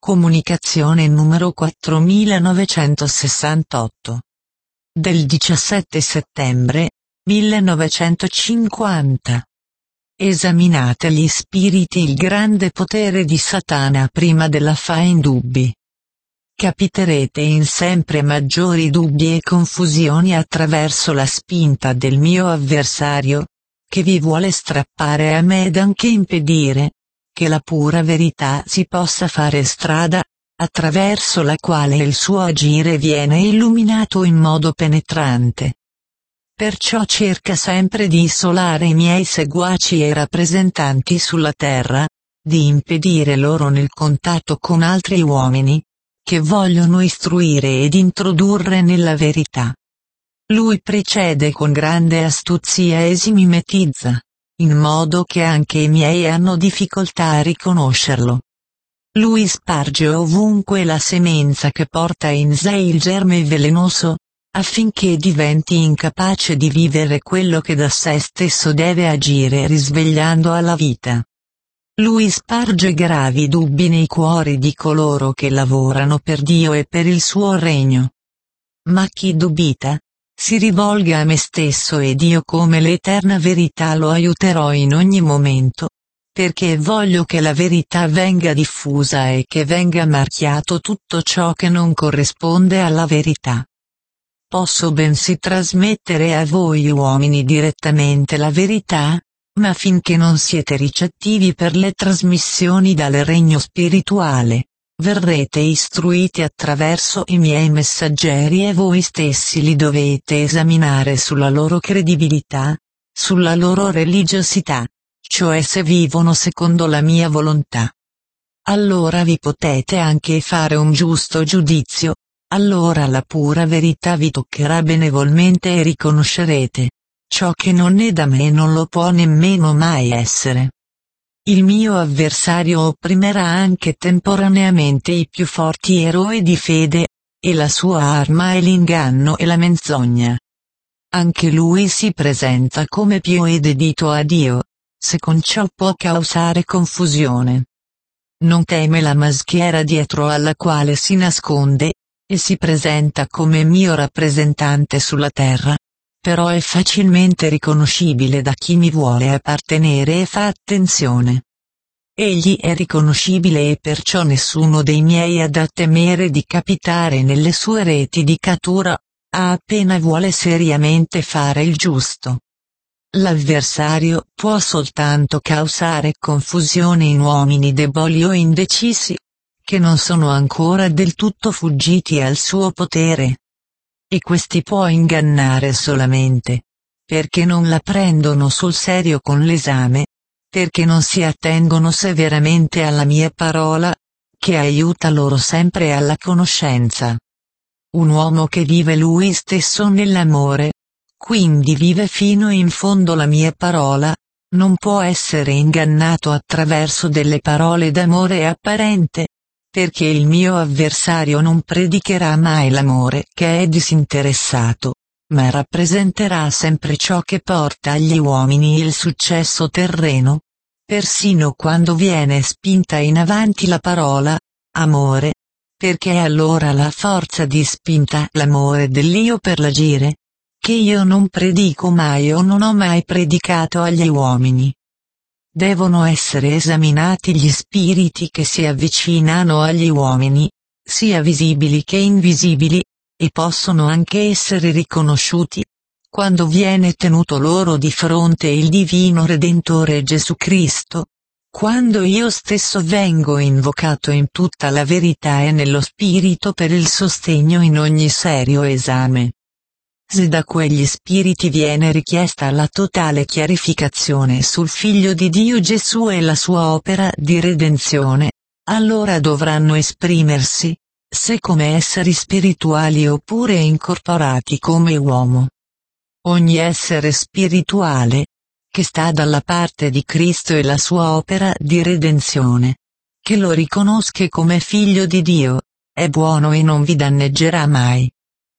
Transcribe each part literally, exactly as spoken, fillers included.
Comunicazione numero quattromilanovecentosessantotto. Del diciassette settembre millenovecentocinquanta. Esaminate gli spiriti il grande potere di Satana prima della fa in dubbi. Capiterete in sempre maggiori dubbi e confusioni attraverso la spinta del mio avversario, che vi vuole strappare a me ed anche impedire che la pura verità si possa fare strada, attraverso la quale il suo agire viene illuminato in modo penetrante. Perciò cerca sempre di isolare i miei seguaci e rappresentanti sulla terra, di impedire loro nel contatto con altri uomini, che vogliono istruire ed introdurre nella verità. Lui precede con grande astuzia e si mimetizza, in modo che anche i miei hanno difficoltà a riconoscerlo. Lui sparge ovunque la semenza che porta in sé il germe velenoso, affinché diventi incapace di vivere quello che da sé stesso deve agire risvegliando alla vita. Lui sparge gravi dubbi nei cuori di coloro che lavorano per Dio e per il suo regno. Ma chi dubita, si rivolga a me stesso ed io come l'eterna verità lo aiuterò in ogni momento, perché voglio che la verità venga diffusa e che venga marchiato tutto ciò che non corrisponde alla verità. Posso bensì trasmettere a voi uomini direttamente la verità, ma finché non siete ricettivi per le trasmissioni dal regno spirituale, verrete istruiti attraverso i miei messaggeri e voi stessi li dovete esaminare sulla loro credibilità, sulla loro religiosità, cioè se vivono secondo la mia volontà. Allora vi potete anche fare un giusto giudizio, allora la pura verità vi toccherà benevolmente e riconoscerete ciò che non è da me non lo può nemmeno mai essere. Il mio avversario opprimerà anche temporaneamente i più forti eroi di fede, e la sua arma è l'inganno e la menzogna. Anche lui si presenta come pio e dedito a Dio, se con ciò può causare confusione. Non teme la maschera dietro alla quale si nasconde, e si presenta come mio rappresentante sulla terra, però è facilmente riconoscibile da chi mi vuole appartenere e fa attenzione. Egli è riconoscibile e perciò nessuno dei miei ha da temere di capitare nelle sue reti di cattura, appena vuole seriamente fare il giusto. L'avversario può soltanto causare confusione in uomini deboli o indecisi, che non sono ancora del tutto fuggiti al suo potere. E questi può ingannare solamente perché non la prendono sul serio con l'esame, perché non si attengono severamente alla mia parola, che aiuta loro sempre alla conoscenza. Un uomo che vive lui stesso nell'amore, quindi vive fino in fondo la mia parola, non può essere ingannato attraverso delle parole d'amore apparente, perché il mio avversario non predicherà mai l'amore che è disinteressato, ma rappresenterà sempre ciò che porta agli uomini il successo terreno, persino quando viene spinta in avanti la parola amore, perché è allora la forza di spinta l'amore dell'io per l'agire, che io non predico mai o non ho mai predicato agli uomini. Devono essere esaminati gli spiriti che si avvicinano agli uomini, sia visibili che invisibili, e possono anche essere riconosciuti, quando viene tenuto loro di fronte il divino Redentore Gesù Cristo, quando io stesso vengo invocato in tutta la verità e nello spirito per il sostegno in ogni serio esame. Se da quegli spiriti viene richiesta la totale chiarificazione sul Figlio di Dio Gesù e la sua opera di redenzione, allora dovranno esprimersi, se come esseri spirituali oppure incorporati come uomo. Ogni essere spirituale, che sta dalla parte di Cristo e la sua opera di redenzione, che lo riconosca come Figlio di Dio, è buono e non vi danneggerà mai.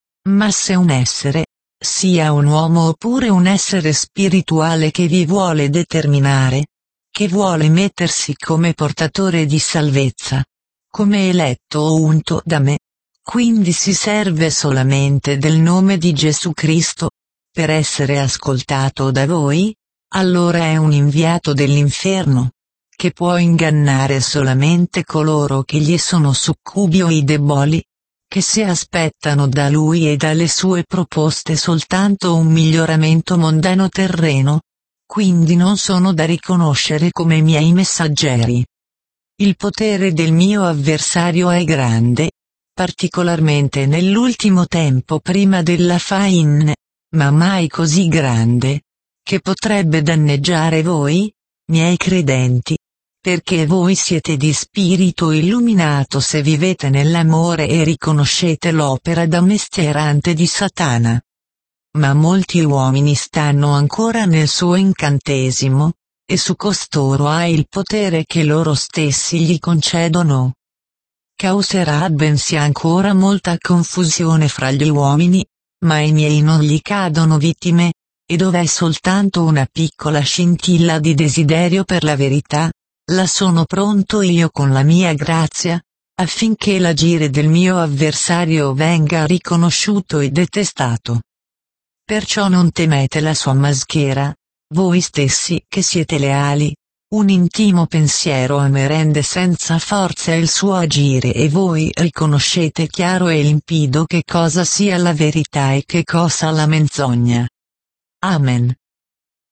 Ma se un essere, sia un uomo oppure un essere spirituale che vi vuole determinare, che vuole mettersi come portatore di salvezza, come eletto o unto da me. Quindi si serve solamente del nome di Gesù Cristo, per essere ascoltato da voi? Allora è un inviato dell'inferno, che può ingannare solamente coloro che gli sono succubi o i deboli, che si aspettano da lui e dalle sue proposte soltanto un miglioramento mondano terreno, quindi non sono da riconoscere come miei messaggeri. Il potere del mio avversario è grande, particolarmente nell'ultimo tempo prima della fine, ma mai così grande, che potrebbe danneggiare voi, miei credenti, perché voi siete di spirito illuminato se vivete nell'amore e riconoscete l'opera da mestierante di Satana. Ma molti uomini stanno ancora nel suo incantesimo, e su costoro ha il potere che loro stessi gli concedono. Causerà bensì ancora molta confusione fra gli uomini, ma i miei non gli cadono vittime, e dov'è soltanto una piccola scintilla di desiderio per la verità, là sono pronto io con la mia grazia, affinché l'agire del mio avversario venga riconosciuto e detestato. Perciò non temete la sua maschera, voi stessi che siete leali. Un intimo pensiero a me rende senza forza il suo agire e voi riconoscete chiaro e limpido che cosa sia la verità e che cosa la menzogna. Amen.